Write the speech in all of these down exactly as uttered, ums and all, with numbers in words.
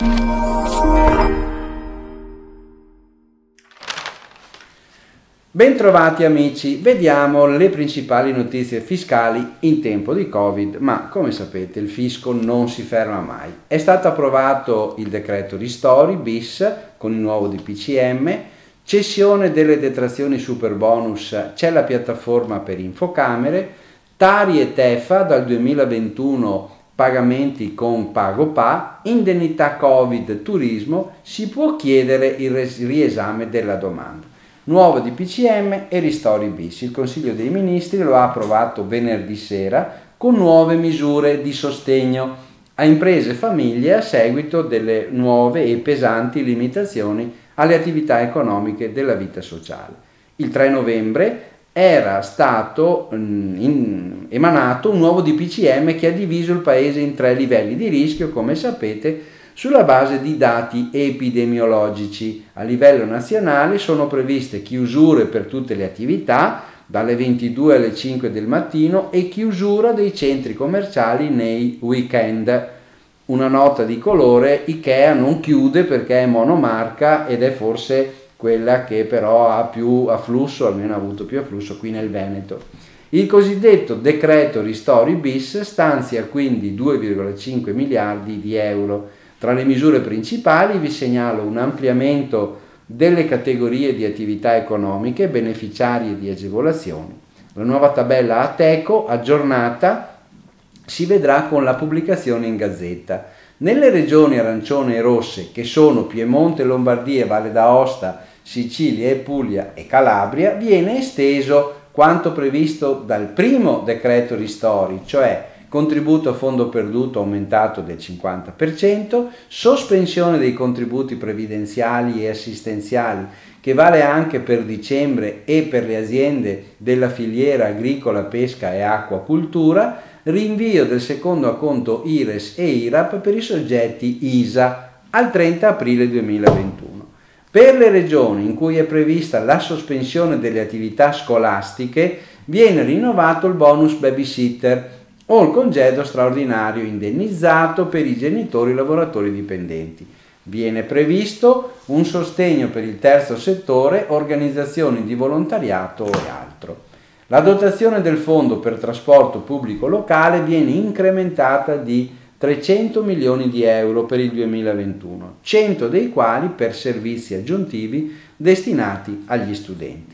Bentrovati amici, vediamo le principali notizie fiscali in tempo di Covid, ma come sapete il fisco non si ferma mai. È stato approvato il decreto ristori bis con il nuovo D P C M, cessione delle detrazioni super bonus, c'è la piattaforma per infocamere, Tari e Tefa dal duemilaventuno pagamenti con PagoPA, indennità Covid turismo, si può chiedere il riesame della domanda. Nuovo D P C M e ristori bis. Il Consiglio dei Ministri lo ha approvato venerdì sera con nuove misure di sostegno a imprese e famiglie a seguito delle nuove e pesanti limitazioni alle attività economiche della vita sociale. Il tre novembre era stato mm, in, emanato un nuovo D P C M che ha diviso il Paese in tre livelli di rischio, come sapete, sulla base di dati epidemiologici. A livello nazionale sono previste chiusure per tutte le attività dalle ventidue alle cinque del mattino e chiusura dei centri commerciali nei weekend. Una nota di colore: Ikea non chiude perché è monomarca ed è forse quella che però ha più afflusso, almeno ha avuto più afflusso qui nel Veneto. Il cosiddetto decreto ristori bis stanzia quindi due virgola cinque miliardi di euro. Tra le misure principali vi segnalo un ampliamento delle categorie di attività economiche beneficiarie di agevolazioni. La nuova tabella Ateco aggiornata si vedrà con la pubblicazione in Gazzetta. Nelle regioni arancione e rosse, che sono Piemonte, Lombardia, Valle d'Aosta, Sicilia e Puglia e Calabria, viene esteso quanto previsto dal primo decreto ristori, cioè contributo a fondo perduto aumentato del cinquanta per cento, sospensione dei contributi previdenziali e assistenziali che vale anche per dicembre e per le aziende della filiera agricola, pesca e acquacultura, rinvio del secondo acconto I R E S e I R A P per i soggetti I S A al trenta aprile duemilaventuno. Per le regioni in cui è prevista la sospensione delle attività scolastiche viene rinnovato il bonus babysitter o il congedo straordinario indennizzato per i genitori lavoratori dipendenti. Viene previsto un sostegno per il terzo settore, organizzazioni di volontariato e altro. La dotazione del fondo per trasporto pubblico locale viene incrementata di trecento milioni di euro per il duemilaventuno, cento dei quali per servizi aggiuntivi destinati agli studenti.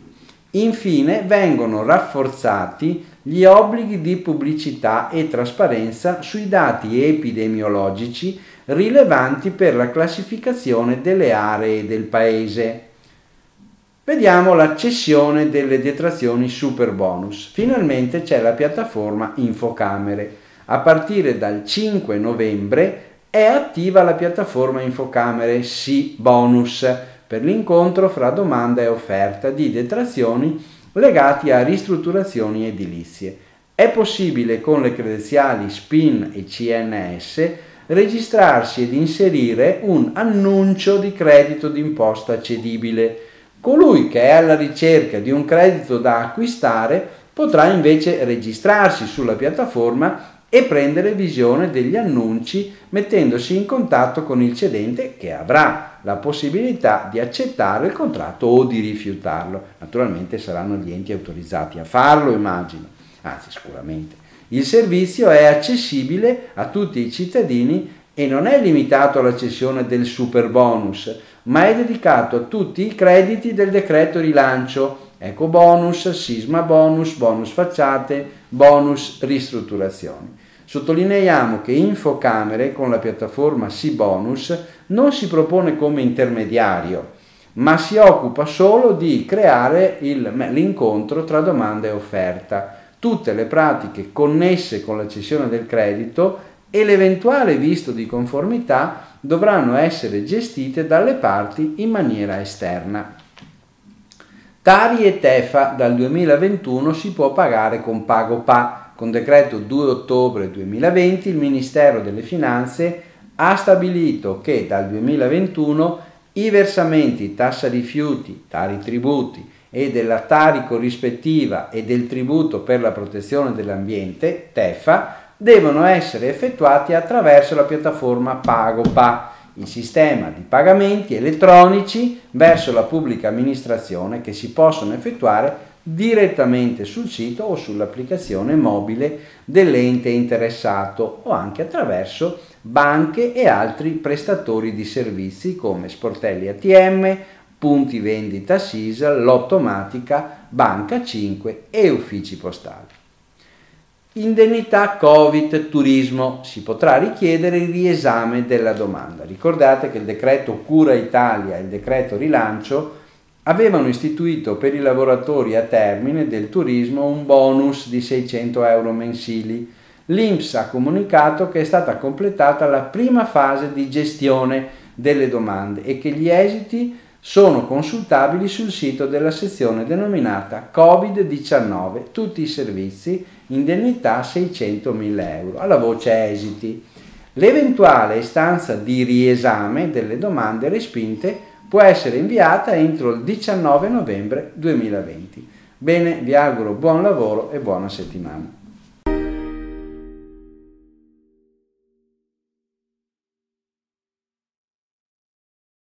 Infine vengono rafforzati gli obblighi di pubblicità e trasparenza sui dati epidemiologici rilevanti per la classificazione delle aree del Paese. Vediamo la cessione delle detrazioni super bonus. Finalmente c'è la piattaforma Infocamere. A partire dal cinque novembre è attiva la piattaforma Infocamere Sì Bonus per l'incontro fra domanda e offerta di detrazioni legati a ristrutturazioni edilizie. È possibile con le credenziali S P I N e C N S registrarsi ed inserire un annuncio di credito d'imposta cedibile. Colui che è alla ricerca di un credito da acquistare potrà invece registrarsi sulla piattaforma e prendere visione degli annunci mettendosi in contatto con il cedente, che avrà la possibilità di accettare il contratto o di rifiutarlo. Naturalmente saranno gli enti autorizzati a farlo, immagino, anzi sicuramente. Il servizio è accessibile a tutti i cittadini e non è limitato alla cessione del super bonus, ma è dedicato a tutti i crediti del decreto rilancio, eco bonus, sisma bonus, bonus facciate, bonus ristrutturazioni. Sottolineiamo che Infocamere con la piattaforma Sì Bonus non si propone come intermediario, ma si occupa solo di creare il, l'incontro tra domanda e offerta. Tutte le pratiche connesse con la cessione del credito e l'eventuale visto di conformità dovranno essere gestite dalle parti in maniera esterna. Tari e Tefa dal duemilaventuno si può pagare con PagoPA. Con decreto due ottobre duemilaventi il Ministero delle Finanze ha stabilito che dal duemilaventuno i versamenti tassa rifiuti, Tari tributi e della Tari corrispettiva e del tributo per la protezione dell'ambiente, Tefa, devono essere effettuati attraverso la piattaforma PagoPA. il sistema di pagamenti elettronici verso la pubblica amministrazione che si possono effettuare direttamente sul sito o sull'applicazione mobile dell'ente interessato o anche attraverso banche e altri prestatori di servizi come sportelli A T M, punti vendita Sisal, Lottomatica, Banca cinque e uffici postali. Indennità Covid turismo. Si potrà richiedere il riesame della domanda. Ricordate che il decreto Cura Italia e il decreto Rilancio avevano istituito per i lavoratori a termine del turismo un bonus di seicento euro mensili. L'I N P S ha comunicato che è stata completata la prima fase di gestione delle domande e che gli esiti sono consultabili sul sito della sezione denominata Covid diciannove, tutti i servizi, indennità seicentomila euro, alla voce esiti. L'eventuale istanza di riesame delle domande respinte può essere inviata entro il diciannove novembre duemilaventi. Bene, vi auguro buon lavoro e buona settimana.